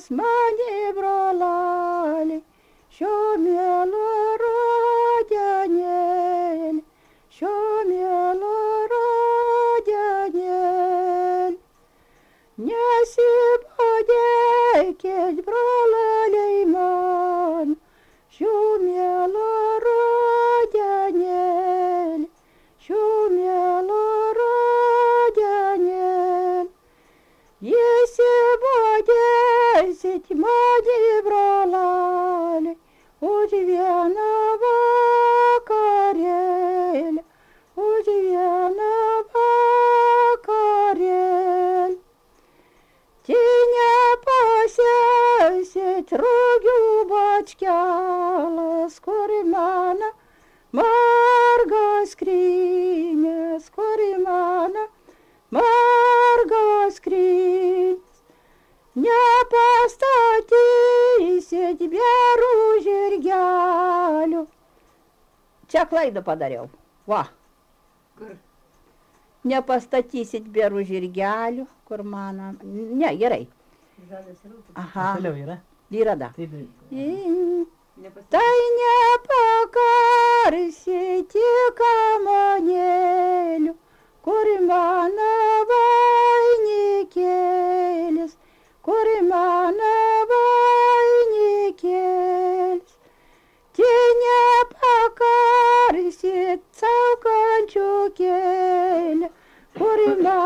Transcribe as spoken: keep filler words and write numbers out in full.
mani brolaliai, šio mielo rudenėlį, šio mielo rudenėlį. Nesibodėkit, brolaliai man, šio mielo rudenėlį, šio mielo rudenėlį. Įsibodėsit, mani brolaliai, už vieną vakarėlį, už vieną vakarėlį. Ti nepasėsit rugių bačkelas, kur mano margas skrynės, kur mano margas skrynės. Nepastatysit berų žirgelių. Čia klaidą padariau. Va. Kur? Nepastatysit berų žirgelių, kur mano... Ne, gerai. Žalias rūtas. Aha. Toliau yra. Yra da. Taip, taip. Tai nepakarsit kamanėlių, kur mano vainikėlis, kur mano vainikėlis. Ti nepakarsit saukančių kelią, kur mano